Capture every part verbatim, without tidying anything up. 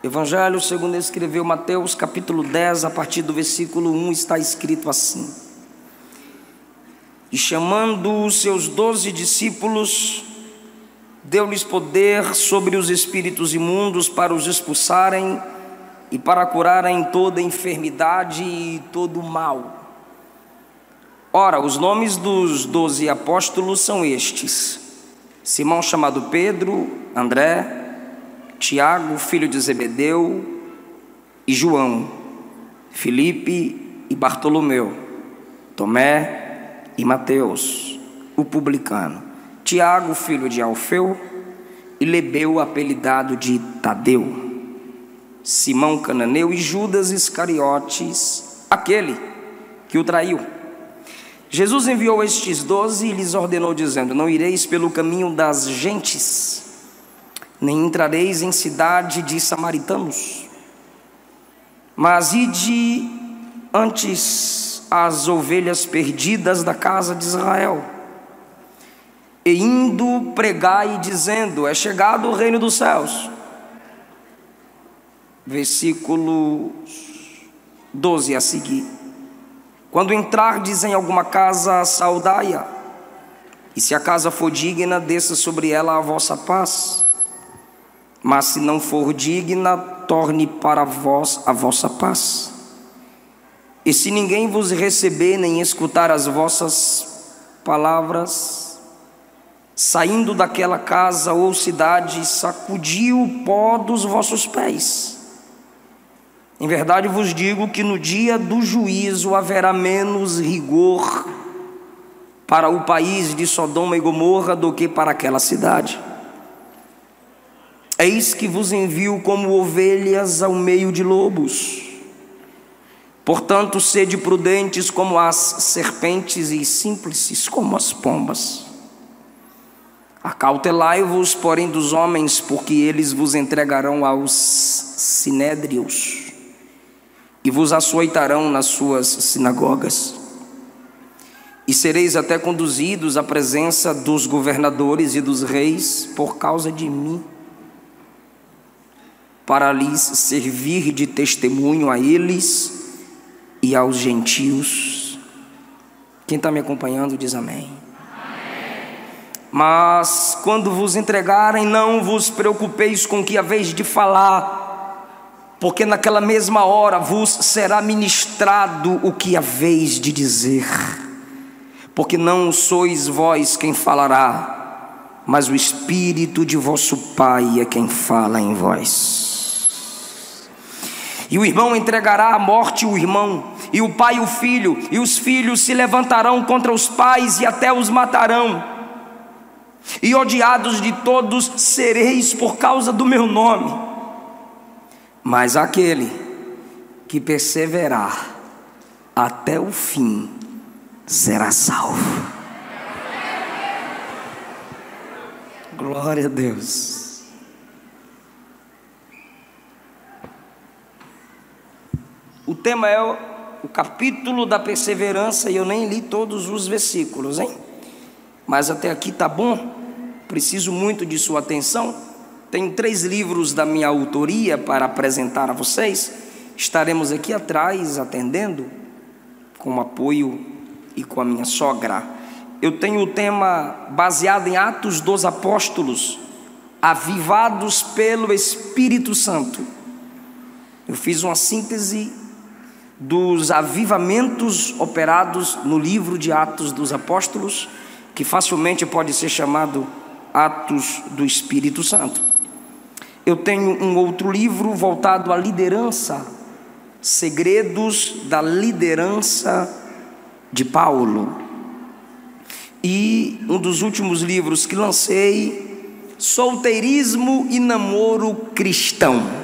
Evangelho segundo escreveu Mateus, capítulo dez, a partir do versículo um, está escrito assim: E chamando os seus doze discípulos, deu-lhes poder sobre os espíritos imundos para os expulsarem e para curarem toda enfermidade e todo mal. Ora, os nomes dos doze apóstolos são estes: Simão chamado Pedro, André, Tiago, filho de Zebedeu, e João, Filipe e Bartolomeu, Tomé e Mateus, o publicano, Tiago, filho de Alfeu, e Lebeu, apelidado de Tadeu, Simão cananeu e Judas Iscariotes, aquele que o traiu. Jesus enviou estes doze e lhes ordenou, dizendo: Não ireis pelo caminho das gentes, nem entrareis em cidade de samaritanos, mas ide antes às ovelhas perdidas da casa de Israel. E indo pregai, dizendo: É chegado o reino dos céus. Versículo doze a seguir: Quando entrardes em alguma casa, saudai-a, e se a casa for digna, desça sobre ela a vossa paz. Mas se não for digna, torne para vós a vossa paz. E se ninguém vos receber, nem escutar as vossas palavras, saindo daquela casa ou cidade, sacudi o pó dos vossos pés. Em verdade vos digo que no dia do juízo haverá menos rigor para o país de Sodoma e Gomorra do que para aquela cidade. Eis que vos envio como ovelhas ao meio de lobos. Portanto, sede prudentes como as serpentes e simples como as pombas. Acautelai-vos, porém, dos homens, porque eles vos entregarão aos sinédrios e vos açoitarão nas suas sinagogas. E sereis até conduzidos à presença dos governadores e dos reis por causa de mim, para lhes servir de testemunho a eles e aos gentios. Quem está me acompanhando diz amém. Amém. Mas quando vos entregarem, não vos preocupeis com o que haveis de falar, porque naquela mesma hora vos será ministrado o que haveis de dizer. Porque não sois vós quem falará, mas o Espírito de vosso Pai é quem fala em vós. E o irmão entregará à morte o irmão, e o pai o filho, e os filhos se levantarão contra os pais e até os matarão. E odiados de todos sereis por causa do meu nome. Mas aquele que perseverar até o fim será salvo. Glória a Deus. O tema é o, o capítulo da perseverança, e eu nem li todos os versículos, hein? Mas até aqui tá bom. Preciso muito de sua atenção. Tenho três livros da minha autoria para apresentar a vocês. Estaremos aqui atrás atendendo, com o apoio e com a minha sogra. Eu tenho o tema baseado em Atos dos Apóstolos, avivados pelo Espírito Santo. Eu fiz uma síntese dos avivamentos operados no livro de Atos dos Apóstolos, que facilmente pode ser chamado Atos do Espírito Santo. Eu tenho um outro livro voltado à liderança, Segredos da Liderança de Paulo. E um dos últimos livros que lancei, Solteirismo e Namoro Cristão.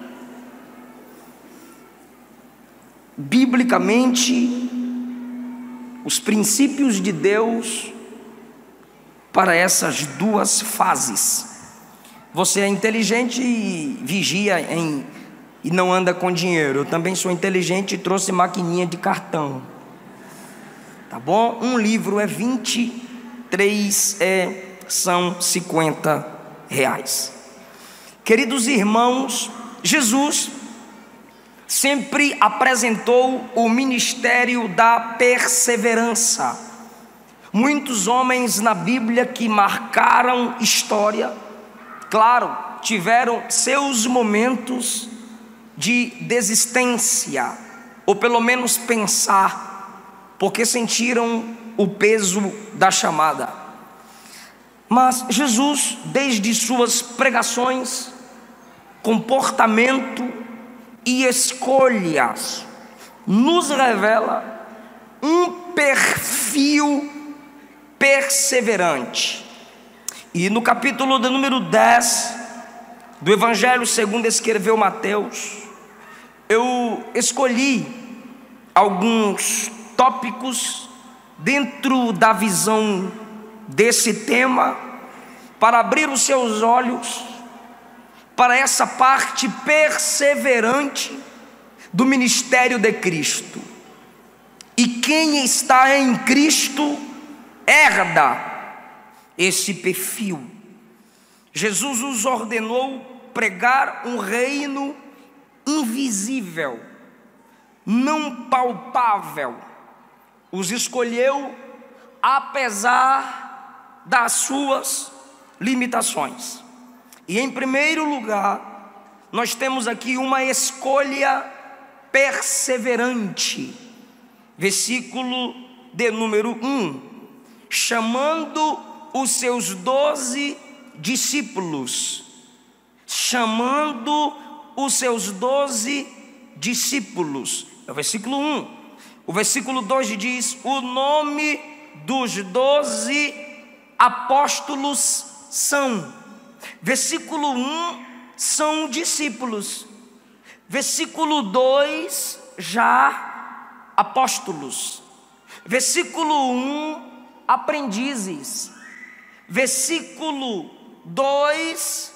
Biblicamente, os princípios de Deus para essas duas fases. Você é inteligente e vigia em, e não anda com dinheiro. Eu também sou inteligente e trouxe maquininha de cartão. Tá bom? Um livro é vinte, três é, são cinquenta reais. Queridos irmãos, Jesus sempre apresentou o ministério da perseverança. Muitos homens na Bíblia que marcaram história, claro, tiveram seus momentos de desistência, ou pelo menos pensar, porque sentiram o peso da chamada. Mas Jesus, desde suas pregações, comportamento e escolhas, nos revela um perfil perseverante. E no capítulo de número dez do Evangelho segundo escreveu Mateus, eu escolhi alguns tópicos dentro da visão desse tema para abrir os seus olhos para essa parte perseverante do ministério de Cristo. E quem está em Cristo herda esse perfil. Jesus os ordenou pregar um reino invisível, não palpável. Os escolheu apesar das suas limitações. E em primeiro lugar, nós temos aqui uma escolha perseverante. Versículo de número um: chamando os seus doze discípulos. Chamando os seus doze discípulos. É o versículo um. O versículo dois diz: o nome dos doze apóstolos são. Versículo um, são discípulos. Versículo dois, já apóstolos. Versículo um, aprendizes. Versículo dois,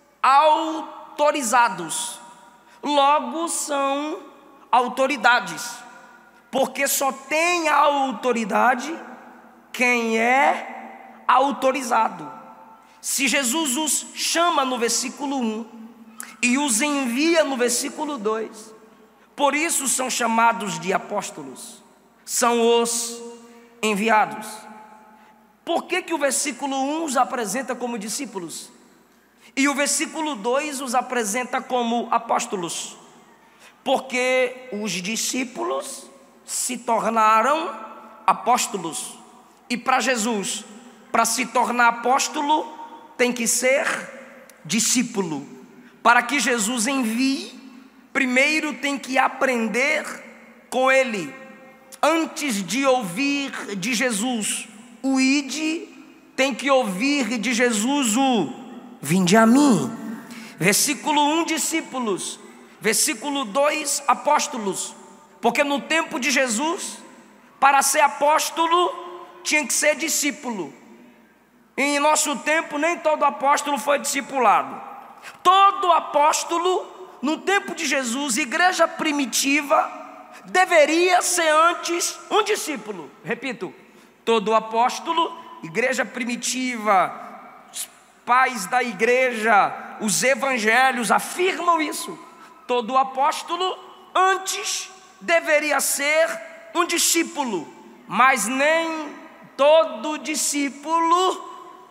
autorizados. Logo são autoridades, porque só tem a autoridade quem é autorizado. Se Jesus os chama no versículo um e os envia no versículo dois, por isso são chamados de apóstolos, são os enviados. Por que que o versículo um os apresenta como discípulos e o versículo dois os apresenta como apóstolos? Porque os discípulos se tornaram apóstolos, e para Jesus, para se tornar apóstolo, tem que ser discípulo. Para que Jesus envie, primeiro tem que aprender com ele. Antes de ouvir de Jesus o ide, tem que ouvir de Jesus o vinde a mim. Versículo um, discípulos. Versículo dois, apóstolos. Porque no tempo de Jesus, para ser apóstolo, tinha que ser discípulo. Em nosso tempo, nem todo apóstolo foi discipulado. Todo apóstolo, no tempo de Jesus, igreja primitiva, deveria ser antes um discípulo. Repito, todo apóstolo, igreja primitiva, os pais da igreja, os evangelhos afirmam isso. Todo apóstolo, antes, deveria ser um discípulo, mas nem todo discípulo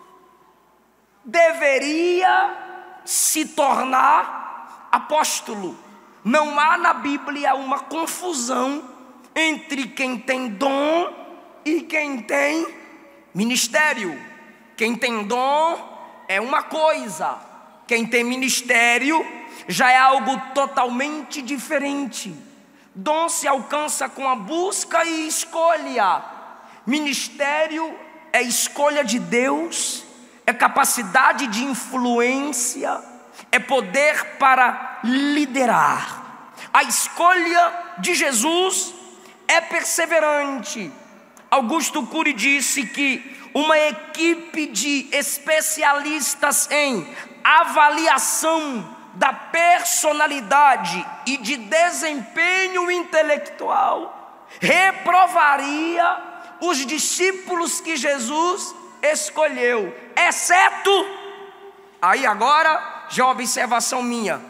deveria se tornar apóstolo. Não há na Bíblia uma confusão entre quem tem dom e quem tem ministério. Quem tem dom é uma coisa, quem tem ministério já é algo totalmente diferente. Dom se alcança com a busca e escolha. Ministério é escolha de Deus, é capacidade de influência, é poder para liderar. A escolha de Jesus é perseverante. Augusto Cury disse que uma equipe de especialistas em avaliação da personalidade e de desempenho intelectual reprovaria os discípulos que Jesus escolheu, exceto, aí agora já é uma observação minha,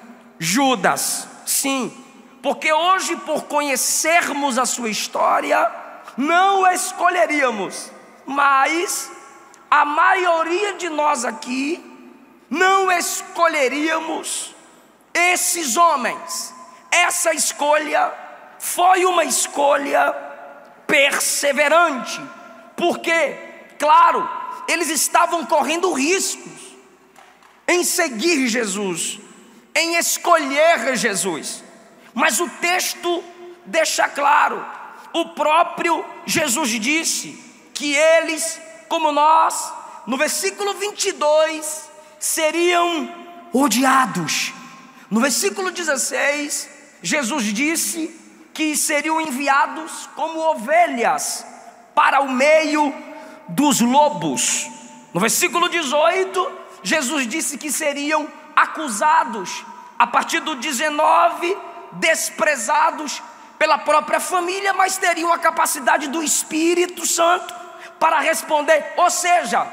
Judas, sim, porque hoje, por conhecermos a sua história, não escolheríamos, mas a maioria de nós aqui não escolheríamos esses homens. Essa escolha foi uma escolha perseverante, porque, claro, eles estavam correndo riscos em seguir Jesus, em escolher Jesus, mas o texto deixa claro, o próprio Jesus disse que eles, como nós, no versículo vinte e dois, seriam odiados. No versículo dezesseis, Jesus disse que seriam enviados como ovelhas para o meio dos lobos. No versículo dezoito, Jesus disse que seriam acusados. A partir do dezenove, desprezados pela própria família, mas teriam a capacidade do Espírito Santo para responder. Ou seja,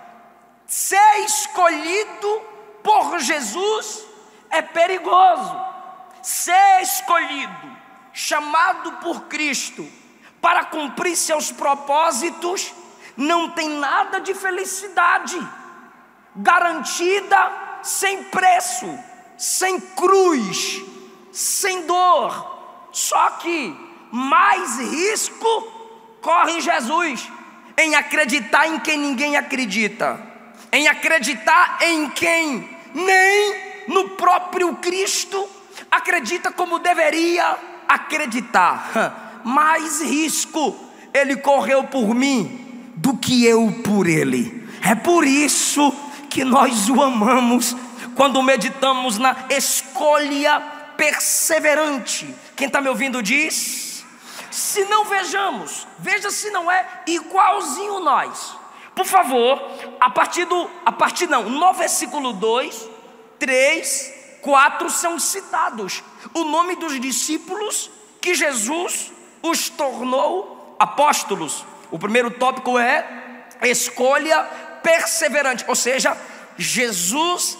ser escolhido por Jesus é perigoso. Ser escolhido, chamado por Cristo para cumprir seus propósitos, não tem nada de felicidade garantida, sem preço, sem cruz, sem dor. Só que mais risco corre Jesus em acreditar em quem ninguém acredita, em acreditar em quem nem no próprio Cristo acredita como deveria acreditar. Mais risco ele correu por mim do que eu por ele. É por isso que nós o amamos, quando meditamos na escolha perseverante. Quem está me ouvindo diz: se não vejamos, veja se não é igualzinho nós. Por favor, a partir do, a partir não, no versículo dois, três, quatro são citados o nome dos discípulos que Jesus os tornou apóstolos. O primeiro tópico é escolha perseverante, ou seja, Jesus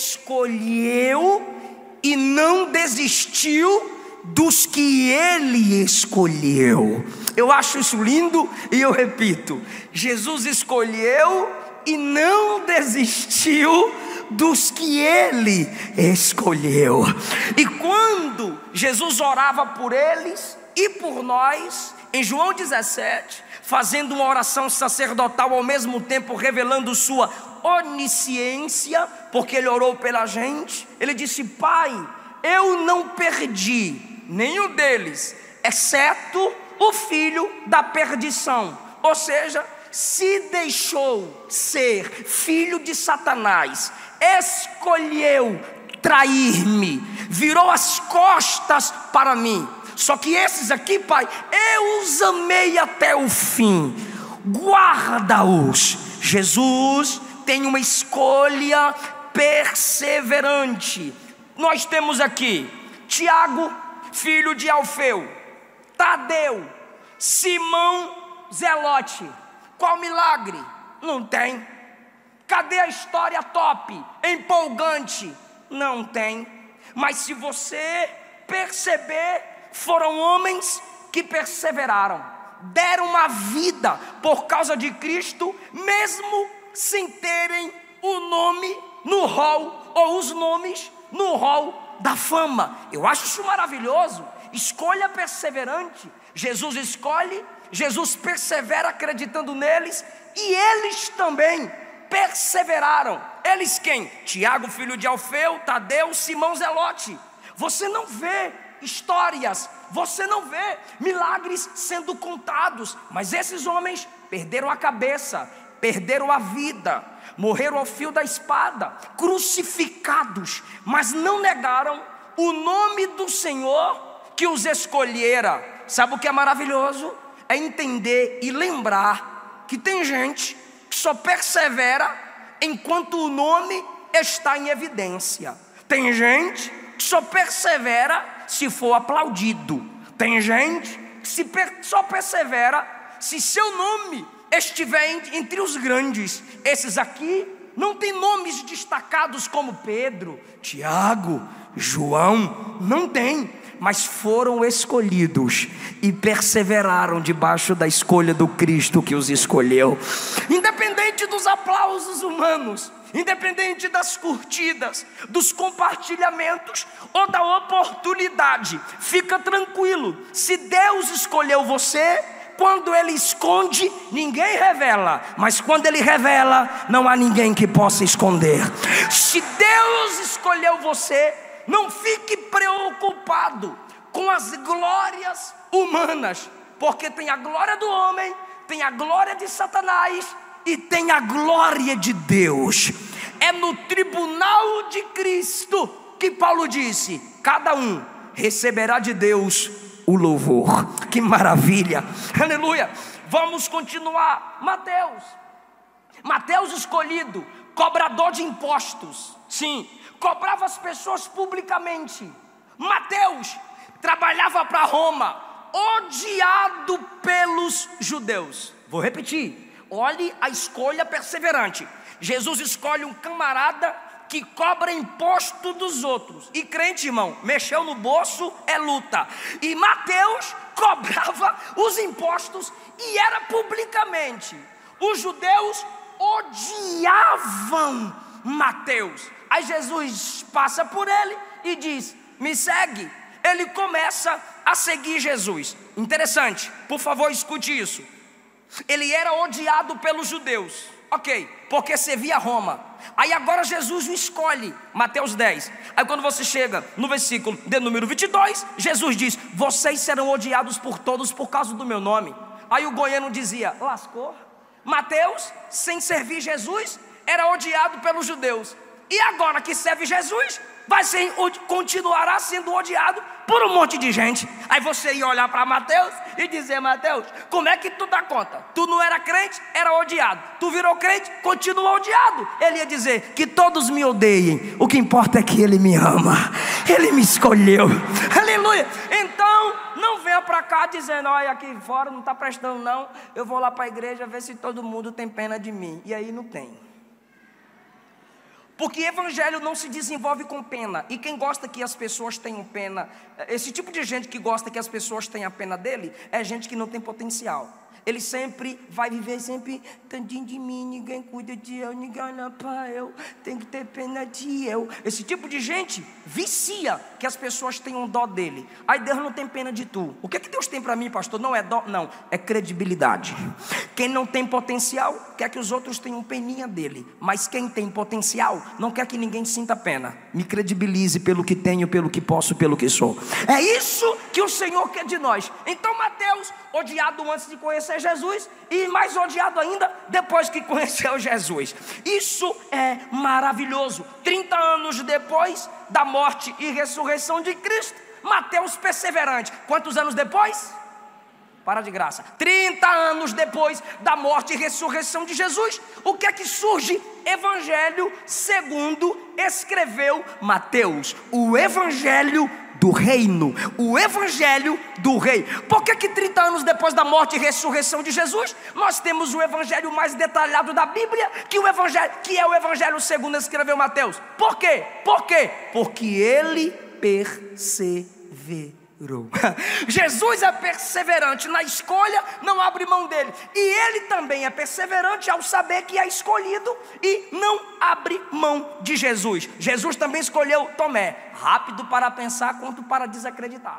escolheu e não desistiu dos que ele escolheu. Eu acho isso lindo e eu repito: Jesus escolheu e não desistiu dos que ele escolheu. E quando Jesus orava por eles e por nós, em João dezessete, fazendo uma oração sacerdotal, ao mesmo tempo revelando sua onisciência, porque ele orou pela gente, ele disse: Pai, eu não perdi nenhum deles, exceto o filho da perdição. Ou seja, se deixou ser filho de Satanás, escolheu trair-me, virou as costas para mim. Só que esses aqui, Pai, eu os amei até o fim, guarda-os. Jesus tem uma escolha perseverante. Nós temos aqui Tiago, filho de Alfeu, Tadeu, Simão Zelote. Qual milagre? Não tem. Cadê a história top, empolgante? Não tem. Mas se você perceber, foram homens que perseveraram, deram uma vida por causa de Cristo, mesmo sem terem o nome no rol, ou os nomes no rol da fama. Eu acho isso maravilhoso. Escolha perseverante. Jesus escolhe, Jesus persevera acreditando neles, e eles também perseveraram. Eles quem? Tiago, filho de Alfeu, Tadeu, Simão Zelote. Você não vê histórias, você não vê milagres sendo contados, mas esses homens perderam a cabeça, perderam a vida, morreram ao fio da espada, crucificados, mas não negaram o nome do Senhor que os escolhera. Sabe o que é maravilhoso? É entender e lembrar que tem gente que só persevera enquanto o nome está em evidência. Tem gente que só persevera se for aplaudido. Tem gente que se per- só persevera se seu nome estiver entre os grandes. Esses aqui não tem nomes destacados como Pedro, Tiago, João, não tem, mas foram escolhidos e perseveraram debaixo da escolha do Cristo que os escolheu. Independente dos aplausos humanos, independente das curtidas, dos compartilhamentos ou da oportunidade, fica tranquilo, se Deus escolheu você, quando Ele esconde, ninguém revela, mas quando Ele revela, não há ninguém que possa esconder. Se Deus escolheu você, não fique preocupado com as glórias humanas, porque tem a glória do homem, tem a glória de Satanás e tem a glória de Deus. É no tribunal de Cristo que Paulo disse: cada um receberá de Deus o louvor. Que maravilha, aleluia. Vamos continuar. Mateus, Mateus escolhido, cobrador de impostos, sim, cobrava as pessoas publicamente. Mateus trabalhava para Roma, odiado pelos judeus. Vou repetir, olhe a escolha perseverante. Jesus escolhe um camarada que cobra imposto dos outros. E crente, irmão, mexeu no bolso é luta. E Mateus cobrava os impostos e era publicamente. Os judeus odiavam Mateus. Aí Jesus passa por ele e diz: me segue. Ele começa a seguir Jesus. Interessante, por favor, escute isso. Ele era odiado pelos judeus, ok, porque servia a Roma. Aí agora Jesus o escolhe, Mateus dez. Aí quando você chega no versículo de número vinte e dois, Jesus diz: vocês serão odiados por todos por causa do meu nome. Aí o goiano dizia: lascou. Mateus, sem servir Jesus, era odiado pelos judeus. E agora que serve Jesus, vai ser, continuará sendo odiado por um monte de gente. Aí você ia olhar para Mateus e dizer: Mateus, como é que tu dá conta? Tu não era crente, era odiado. Tu virou crente, continua odiado. Ele ia dizer: que todos me odeiem, o que importa é que Ele me ama, Ele me escolheu, aleluia. Então não venha para cá dizendo: olha, aqui fora não está prestando não, eu vou lá para a igreja ver se todo mundo tem pena de mim. E aí não tem. Porque evangelho não se desenvolve com pena. E quem gosta que as pessoas tenham pena, esse tipo de gente que gosta que as pessoas tenham pena dele, é gente que não tem potencial. Ele sempre vai viver sempre: tadinho de mim, ninguém cuida de eu, ninguém olha para eu, tem que ter pena de eu. Esse tipo de gente vicia que as pessoas tenham dó dele. Aí Deus não tem pena de tu. O que é que Deus tem para mim, pastor? Não é dó, não, é credibilidade. Quem não tem potencial quer que os outros tenham peninha dele, mas quem tem potencial não quer que ninguém sinta pena. Me credibilize pelo que tenho, pelo que posso, pelo que sou. É isso que o Senhor quer de nós. Então Mateus, odiado antes de conhecer Jesus, e mais odiado ainda depois que conheceu Jesus. Isso é maravilhoso. trinta anos depois da morte e ressurreição de Cristo, Mateus perseverante. Quantos anos depois? Para de graça. trinta anos depois da morte e ressurreição de Jesus, o que é que surge? Evangelho segundo escreveu Mateus. O Evangelho do reino, o evangelho do rei. Por que que trinta anos depois da morte e ressurreição de Jesus, nós temos o evangelho mais detalhado da Bíblia, que, o evangelho, que é o evangelho segundo escreveu Mateus? Por quê? Por quê? Porque ele perseverou. Jesus é perseverante na escolha, não abre mão dele. E ele também é perseverante ao saber que é escolhido e não abre mão de Jesus. Jesus também escolheu Tomé, rápido para pensar quanto para desacreditar.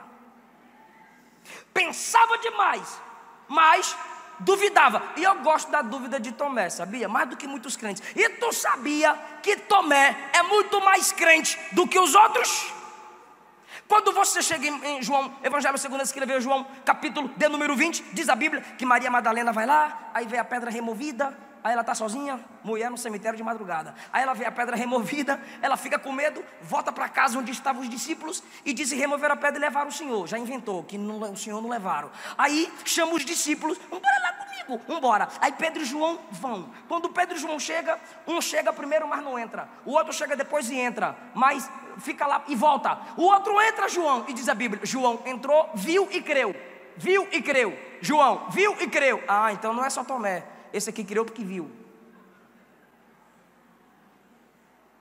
Pensava demais, mas duvidava. E eu gosto da dúvida de Tomé, sabia? Mais do que muitos crentes. E tu sabia que Tomé é muito mais crente do que os outros? Quando você chega em João, Evangelho segundo escreveu João, capítulo de número vinte, diz a Bíblia que Maria Madalena vai lá, aí vê a pedra removida, aí ela está sozinha, mulher no cemitério de madrugada. Aí ela vê a pedra removida, ela fica com medo, volta para casa onde estavam os discípulos e diz: remover a pedra e levar o Senhor. Já inventou que não, o Senhor não levaram. Aí chama os discípulos: vamos lá comigo, vamos embora. Aí Pedro e João vão. Quando Pedro e João chegam, um chega primeiro, mas não entra. O outro chega depois e entra, mas fica lá e volta. O outro entra, João, e diz a Bíblia: João entrou, viu e creu. Viu e creu. João viu e creu. Ah, então não é só Tomé. Esse aqui creu porque viu.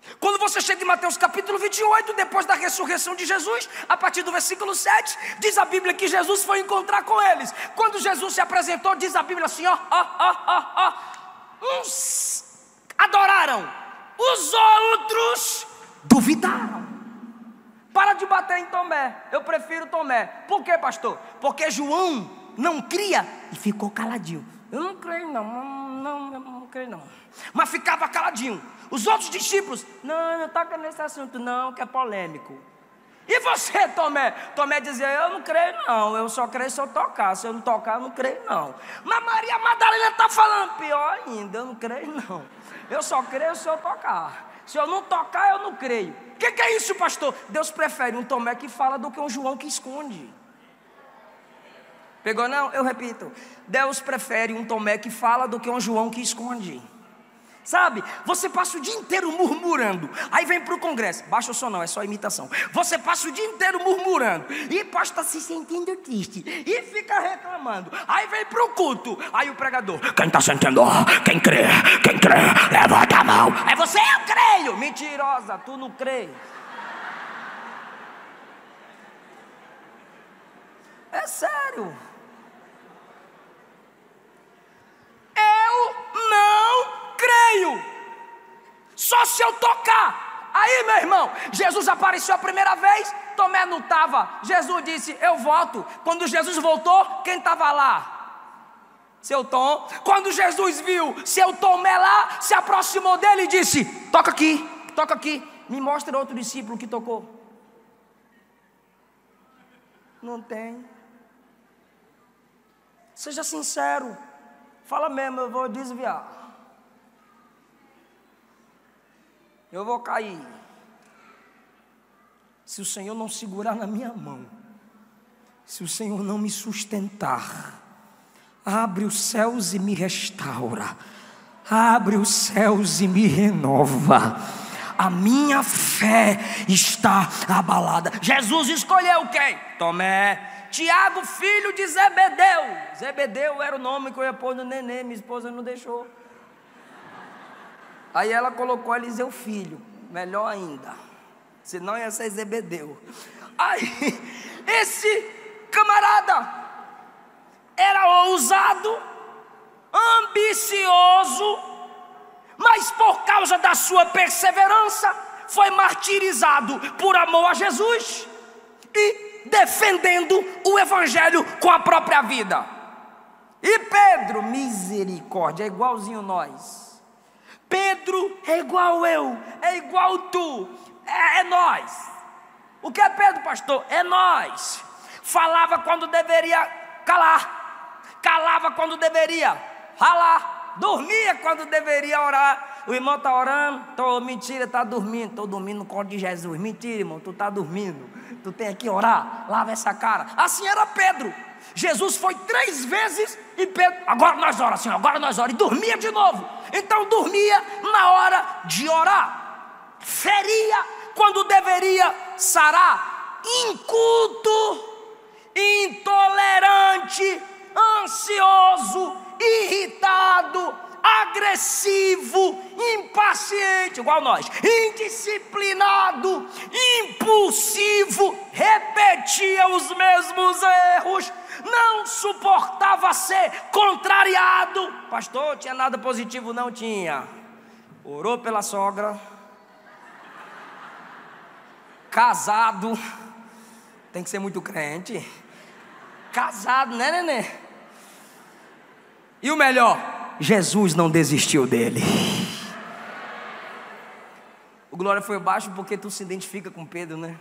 Quando você chega em Mateus capítulo vinte e oito, depois da ressurreição de Jesus, a partir do versículo sete, diz a Bíblia que Jesus foi encontrar com eles. Quando Jesus se apresentou, diz a Bíblia assim, ó, ó, ó, ó, ó, uns adoraram, os outros duvidaram. Para de bater em Tomé, eu prefiro Tomé. Por quê, pastor? Porque João não cria e ficou caladinho. Eu não creio não, não, não, não creio não. Mas ficava caladinho. Os outros discípulos, não, não toca nesse assunto não, que é polêmico. E você, Tomé? Tomé dizia, eu não creio não, eu só creio se eu tocar. Se eu não tocar, eu não creio não. Mas Maria Madalena está falando, pior ainda, eu não creio não. Eu só creio se eu tocar. Se eu não tocar, eu não creio. O que, que é isso, pastor? Deus prefere um Tomé que fala do que um João que esconde. Pegou não? Eu repito. Deus prefere um Tomé que fala do que um João que esconde. Sabe, você passa o dia inteiro murmurando, aí vem para o congresso, baixa o som não, é só imitação. Você passa o dia inteiro murmurando, e pode estar se sentindo triste, e fica reclamando. Aí vem para o culto, aí o pregador, quem está sentindo, quem crê, quem crê, levanta a mão. Aí você, eu creio, mentirosa, tu não crê. É sério. Eu não creio, só se eu tocar. Aí, meu irmão, Jesus apareceu a primeira vez, Tomé não estava. Jesus disse, eu volto. Quando Jesus voltou, quem estava lá? Seu Tom. Quando Jesus viu seu Tomé lá, se aproximou dele e disse, toca aqui, toca aqui, me mostra outro discípulo que tocou. Não tem. Seja sincero, fala mesmo, eu vou desviar, eu vou cair, se o Senhor não segurar na minha mão, se o Senhor não me sustentar. Abre os céus e me restaura, abre os céus e me renova. A minha fé está abalada. Jesus escolheu quem? Tomé. Tiago, filho de Zebedeu. Zebedeu era o nome que eu ia pôr no neném, minha esposa não deixou. Aí ela colocou Eliseu filho, melhor ainda, senão ia ser Zebedeu. Aí, esse camarada era ousado, ambicioso, mas por causa da sua perseverança, foi martirizado por amor a Jesus e defendendo o evangelho com a própria vida. E Pedro, misericórdia, é igualzinho nós. Pedro é igual eu, é igual tu, é, é nós. O que é Pedro, pastor? É nós. Falava quando deveria calar, calava quando deveria ralar, dormia quando deveria orar. O irmão está orando, tô, mentira, está dormindo, estou dormindo no colo de Jesus. Mentira, irmão, tu está dormindo, tu tem que orar, lava essa cara. Assim era Pedro. Jesus foi três vezes e Pedro, agora nós oramos, Senhor, agora nós oramos, e dormia de novo. Então dormia na hora de orar, feria quando deveria sarar, inculto, intolerante, ansioso, irritado, agressivo, impaciente, igual nós, indisciplinado, impulsivo, repetia os mesmos erros, não suportava ser contrariado. Pastor, tinha nada positivo? Não tinha. Orou pela sogra, casado, tem que ser muito crente, casado, né, nenê? E o melhor, Jesus não desistiu dele. O glória foi baixo porque tu se identifica com Pedro, né?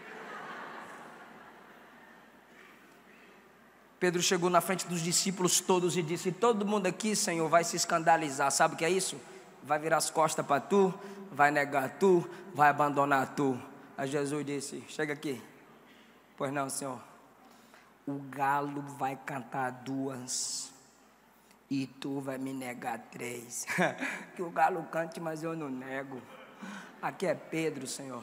Pedro chegou na frente dos discípulos todos e disse: todo mundo aqui, Senhor, vai se escandalizar. Sabe o que é isso? Vai virar as costas para tu, vai negar tu, vai abandonar tu. Aí Jesus disse: chega aqui. Pois não, Senhor. O galo vai cantar duas e tu vai me negar três. Que o galo cante, mas eu não nego. Aqui é Pedro, Senhor.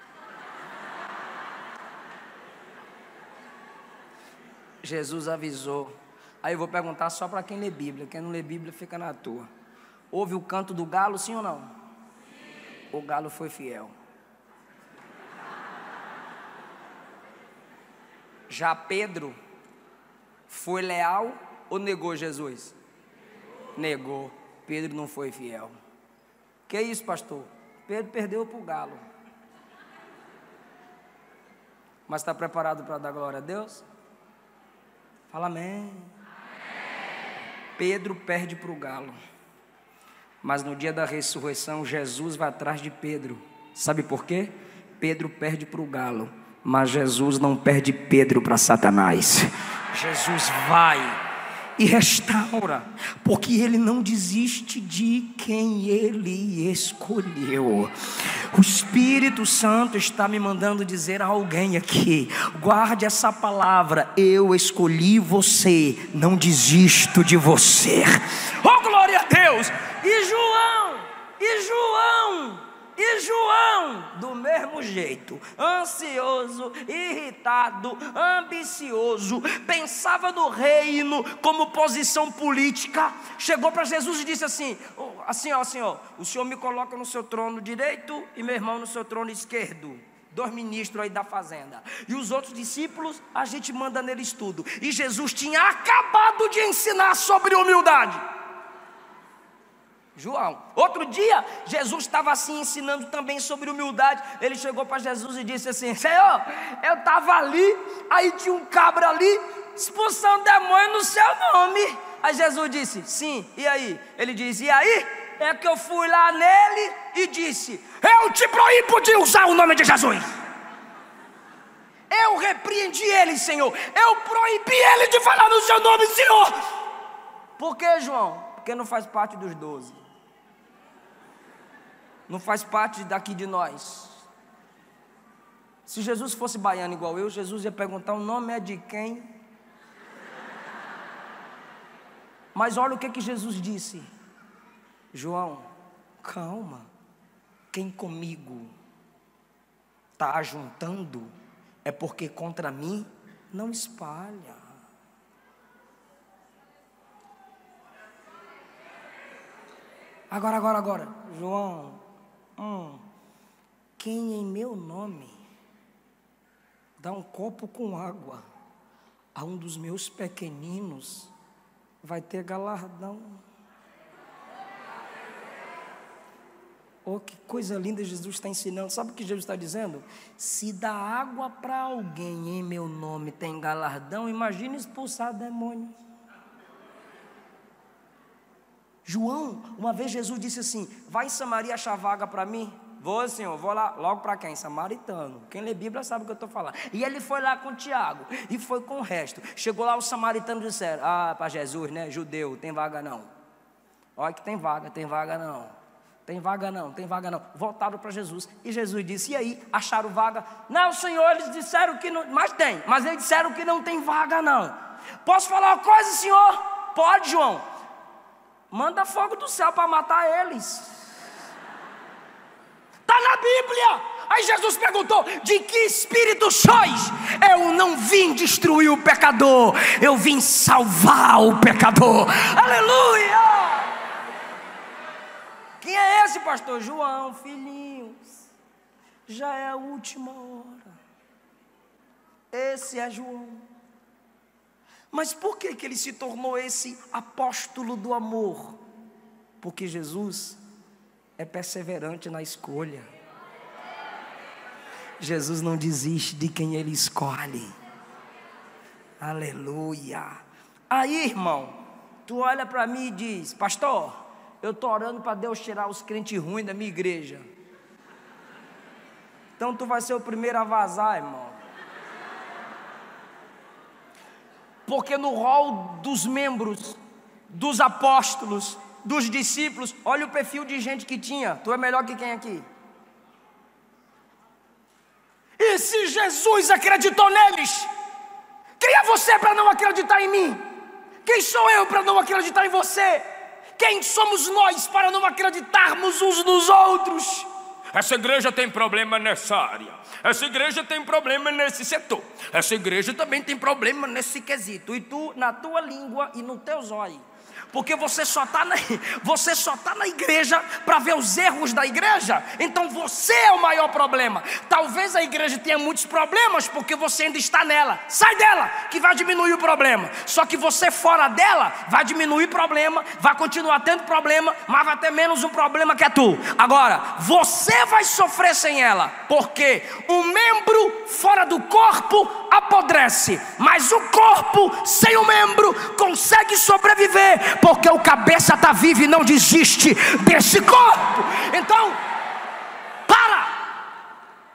Jesus avisou. Aí eu vou perguntar só para quem lê Bíblia. Quem não lê Bíblia fica na tua. Ouve o canto do galo, sim ou não? o galo foi fiel. Já Pedro foi leal ou negou Jesus? Negou. Pedro não foi fiel. Que isso, pastor? Pedro perdeu para o galo. Mas está preparado para dar glória a Deus? Fala amém. Pedro perde para o galo. Mas no dia da ressurreição, Jesus vai atrás de Pedro. Sabe por quê? Pedro perde para o galo, mas Jesus não perde Pedro para Satanás. Jesus vai e restaura, porque Ele não desiste de quem Ele escolheu. O Espírito Santo está me mandando dizer a alguém aqui: guarde essa palavra, eu escolhi você, não desisto de você. Oh, glória a Deus! E João, e João, e João, do mesmo jeito, ansioso, irritado, ambicioso, pensava no reino como posição política, chegou para Jesus e disse assim, assim ó, Senhor, o Senhor me coloca no seu trono direito e meu irmão no seu trono esquerdo, dois ministros aí da fazenda, e os outros discípulos, a gente manda neles tudo, e Jesus tinha acabado de ensinar sobre humildade. João, outro dia, Jesus estava assim ensinando também sobre humildade. Ele chegou para Jesus e disse assim: Senhor, eu estava ali, aí tinha um cabra ali, expulsando demônio no seu nome. Aí Jesus disse: sim, e aí? Ele disse: e aí? É que eu fui lá nele e disse: eu te proíbo de usar o nome de Jesus. Eu repreendi ele, Senhor. Eu proibi ele de falar no seu nome, Senhor. Por que, João? Porque não faz parte dos doze. Não faz parte daqui de nós. Se Jesus fosse baiano igual eu, Jesus ia perguntar: o nome é de quem? Mas olha o que, que Jesus disse: João, calma, quem comigo está ajuntando é porque contra mim não espalha. Agora, agora, agora, João, hum, quem em meu nome dá um copo com água a um dos meus pequeninos vai ter galardão. Oh, que coisa linda Jesus está ensinando. Sabe o que Jesus está dizendo? Se dá água para alguém em meu nome tem galardão, imagine expulsar demônio. João, uma vez Jesus disse assim: vai em Samaria achar vaga para mim? Vou, Senhor, vou lá, logo para quem? Samaritano. Quem lê Bíblia sabe o que eu estou falando. E ele foi lá com Tiago, e foi com o resto. Chegou lá, os samaritanos disseram: ah, para Jesus, né, judeu, tem vaga não. Olha que tem vaga, tem vaga não. Tem vaga não, tem vaga não. Voltaram para Jesus, e Jesus disse: e aí, acharam vaga? Não, Senhor, eles disseram que não, mas tem, mas eles disseram que não tem vaga não. Posso falar uma coisa, Senhor? Pode, João. Manda fogo do céu para matar eles. Está na Bíblia. Aí Jesus perguntou: de que espírito sois? Eu não vim destruir o pecador, eu vim salvar o pecador. Aleluia! Quem é esse, pastor? João, filhinhos, já é a última hora. Esse é João. Mas por que que ele se tornou esse apóstolo do amor? Porque Jesus é perseverante na escolha. Jesus não desiste de quem Ele escolhe. Aleluia. Aí, irmão, tu olha para mim e diz: pastor, eu estou orando para Deus tirar os crentes ruins da minha igreja. Então tu vai ser o primeiro a vazar, irmão. Porque no rol dos membros, dos apóstolos, dos discípulos, olha o perfil de gente que tinha. Tu é melhor que quem aqui? E se Jesus acreditou neles, quem é você para não acreditar em mim? Quem sou eu para não acreditar em você? Quem somos nós para não acreditarmos uns nos outros? Essa igreja tem problema nessa área, essa igreja tem problema nesse setor, essa igreja também tem problema nesse quesito. E tu, na tua língua e no teu zóio, Porque você só está na, você só tá na igreja para ver os erros da igreja. Então você é o maior problema. Talvez a igreja tenha muitos problemas porque você ainda está nela. Sai dela, que vai diminuir o problema. Só que você fora dela vai diminuir o problema, vai continuar tendo problema, mas vai ter menos um problema que é tu. Agora, você vai sofrer sem ela, porque um membro fora do corpo apodrece, mas o corpo sem o membro consegue sobreviver, porque o cabeça está vivo e não desiste desse corpo. Então, para!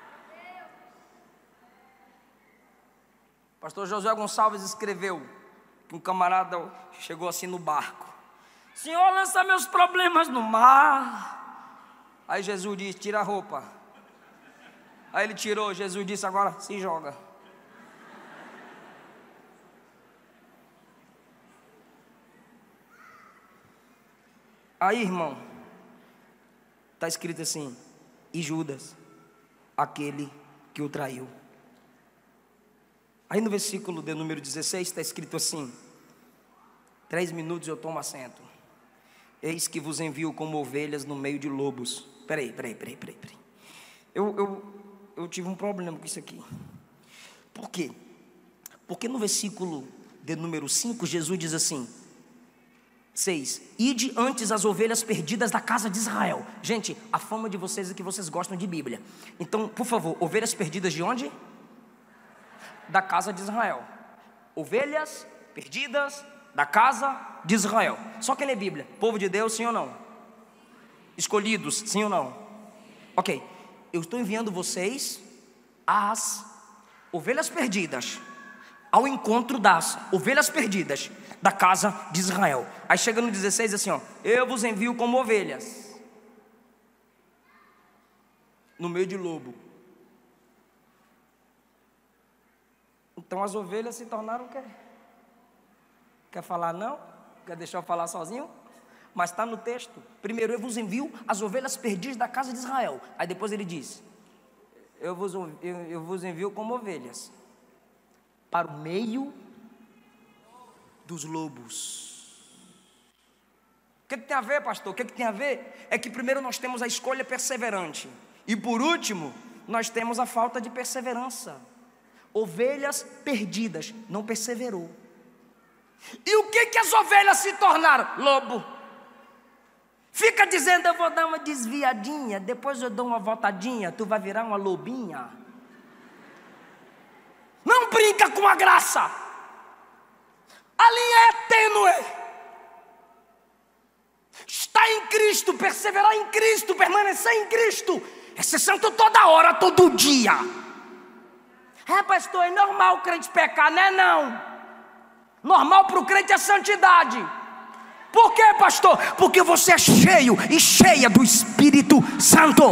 Pastor Josué Gonçalves escreveu que um camarada chegou assim no barco: Senhor, lança meus problemas no mar. Aí Jesus disse: tira a roupa. Aí ele tirou. Jesus disse: agora se joga. Aí, irmão, está escrito assim: e Judas, aquele que o traiu. Aí no versículo de número dezesseis está escrito assim: três minutos eu tomo assento. Eis que vos envio como ovelhas no meio de lobos. Peraí, peraí, peraí, peraí, peraí. Eu, eu, eu tive um problema com isso aqui. Por quê? Porque no versículo de número cinco, Jesus diz assim: seis, ide antes as ovelhas perdidas da casa de Israel. Gente, a fama de vocês é que vocês gostam de Bíblia. Então, por favor, ovelhas perdidas de onde? Da casa de Israel. Ovelhas perdidas da casa de Israel. Só quem lê Bíblia, povo de Deus, sim ou não? Escolhidos, sim ou não? Ok, eu estou enviando vocês as ovelhas perdidas ao encontro das ovelhas perdidas da casa de Israel. Aí chega no dezesseis assim, ó: eu vos envio como ovelhas no meio de lobo. Então as ovelhas se tornaram o quê? Quer falar não? Quer deixar eu falar sozinho? Mas está no texto. Primeiro, eu vos envio as ovelhas perdidas da casa de Israel. Aí depois ele diz: eu vos, eu, eu vos envio como ovelhas para o meio dos lobos. O que, que tem a ver, pastor? O que, que tem a ver? É que primeiro nós temos a escolha perseverante, e por último nós temos a falta de perseverança. Ovelhas perdidas, não perseverou. E o que que as ovelhas se tornaram? Lobo. Fica dizendo: eu vou dar uma desviadinha, depois eu dou uma voltadinha, tu vai virar uma lobinha. Não brinca com a graça. A linha é tênue. Está em Cristo, perseverar em Cristo, permanecer em Cristo é ser santo toda hora, todo dia. É, pastor, é normal o crente pecar, não é não. Normal para o crente é santidade. Por quê, pastor? Porque você é cheio e cheia do Espírito Santo.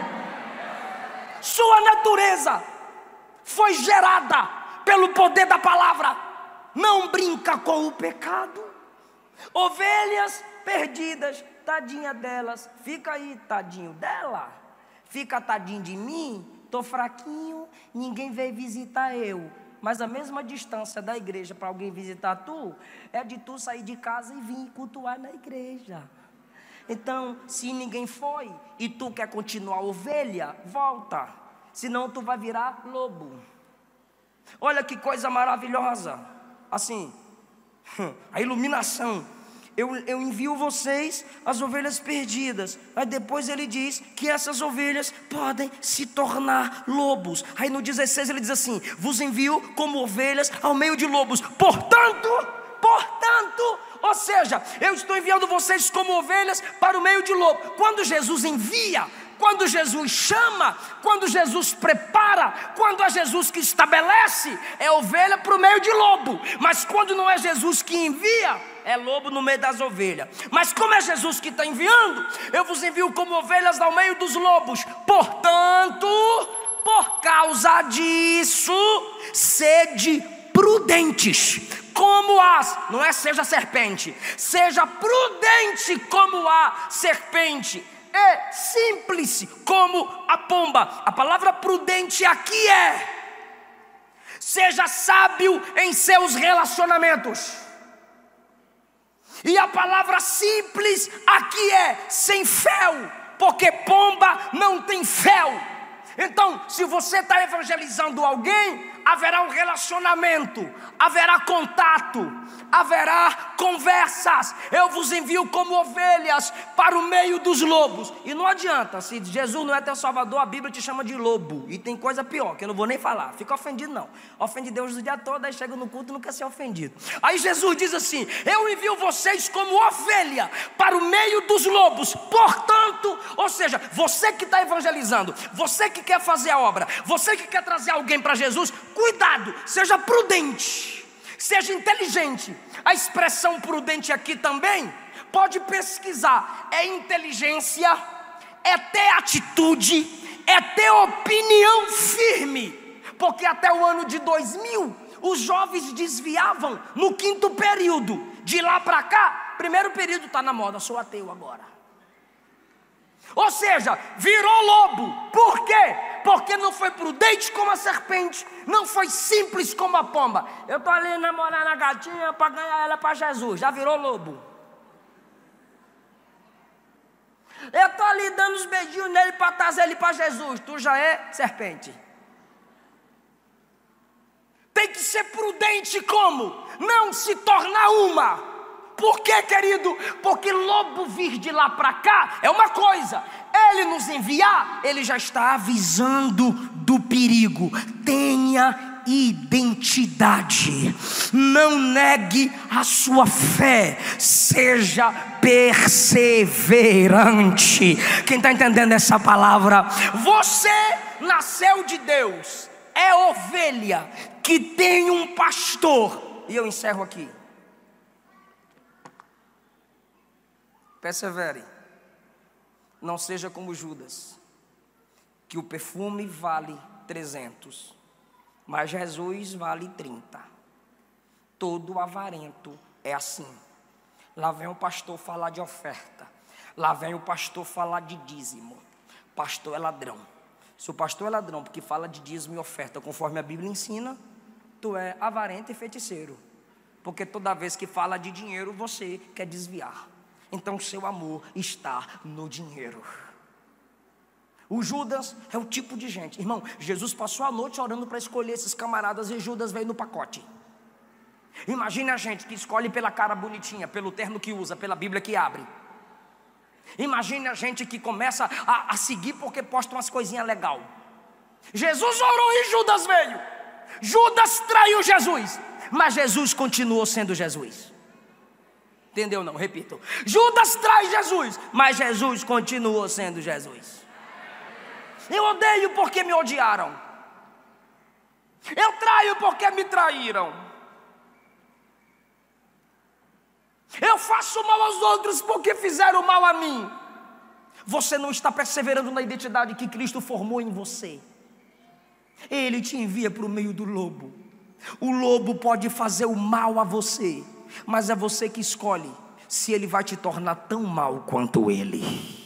Sua natureza foi gerada pelo poder da palavra. Não brinca com o pecado. Ovelhas perdidas, tadinha delas. Fica aí, tadinho dela. Fica tadinho de mim. Estou fraquinho, ninguém veio visitar eu. Mas a mesma distância da igreja para alguém visitar tu é de tu sair de casa e vir cultuar na igreja. Então, se ninguém foi e tu quer continuar ovelha, volta. Senão tu vai virar lobo. Olha que coisa maravilhosa. Assim, a iluminação. Eu, eu envio vocês as ovelhas perdidas. Aí depois ele diz que essas ovelhas podem se tornar lobos. Aí no dezesseis ele diz assim: vos envio como ovelhas ao meio de lobos. Portanto, portanto, ou seja, eu estou enviando vocês como ovelhas para o meio de lobo. Quando Jesus envia, quando Jesus chama, quando Jesus prepara, quando é Jesus que estabelece, é ovelha para o meio de lobo. Mas quando não é Jesus que envia, é lobo no meio das ovelhas. Mas como é Jesus que está enviando, eu vos envio como ovelhas ao meio dos lobos. Portanto, por causa disso, sede prudentes, como as, não é seja serpente, seja prudente como a serpente, e simples como a pomba. A palavra prudente aqui é: seja sábio em seus relacionamentos. E a palavra simples aqui é sem fel, porque pomba não tem fel. Então, se você está evangelizando alguém, haverá um relacionamento, haverá contato, haverá conversas. Eu vos envio como ovelhas para o meio dos lobos. E não adianta, se Jesus não é teu salvador, a Bíblia te chama de lobo. E tem coisa pior, que eu não vou nem falar. Fica ofendido não. Ofende Deus o dia todo, aí chega no culto e não quer ser ofendido. Aí Jesus diz assim: eu envio vocês como ovelha para o meio dos lobos. Portanto, ou seja, você que está evangelizando, você que quer fazer a obra, você que quer trazer alguém para Jesus, cuidado, seja prudente, seja inteligente. A expressão prudente aqui também, pode pesquisar, é inteligência, é ter atitude, é ter opinião firme. Porque até o ano de dois mil, os jovens desviavam no quinto período. De lá para cá, primeiro período está na moda, sou ateu agora. Ou seja, virou lobo. Por quê? Porque não foi prudente como a serpente, não foi simples como a pomba. Eu estou ali namorando a gatinha para ganhar ela para Jesus. Já virou lobo. Eu estou ali dando os beijinhos nele para trazer ele para Jesus. Tu já é serpente. Tem que ser prudente como? Não se tornar uma. Por quê, querido? Porque lobo vir de lá para cá é uma coisa. Ele nos enviar, ele já está avisando do perigo. Tenha identidade. Não negue a sua fé. Seja perseverante. Quem está entendendo essa palavra? Você nasceu de Deus. É ovelha que tem um pastor. E eu encerro aqui. Persevere. Não seja como Judas, que o perfume vale trezentos, mas Jesus vale trinta. Todo avarento é assim. Lá vem o pastor falar de oferta, lá vem o pastor falar de dízimo. Pastor é ladrão. Se o pastor é ladrão porque fala de dízimo e oferta conforme a Bíblia ensina, tu é avarento e feiticeiro, porque toda vez que fala de dinheiro você quer desviar. Então o seu amor está no dinheiro. O Judas é o tipo de gente, irmão, Jesus passou a noite orando para escolher esses camaradas e Judas veio no pacote. Imagine a gente que escolhe pela cara bonitinha, pelo terno que usa, pela Bíblia que abre. Imagine a gente que começa a, a seguir porque posta umas coisinhas legais. Jesus orou e Judas veio. Judas traiu Jesus, mas Jesus continuou sendo Jesus. Entendeu não? Repito. Judas trai Jesus, mas Jesus continuou sendo Jesus. Eu odeio porque me odiaram. Eu traio porque me traíram. Eu faço mal aos outros porque fizeram mal a mim. Você não está perseverando na identidade que Cristo formou em você. Ele te envia para o meio do lobo. O lobo pode fazer o mal a você, mas é você que escolhe se ele vai te tornar tão mal quanto ele.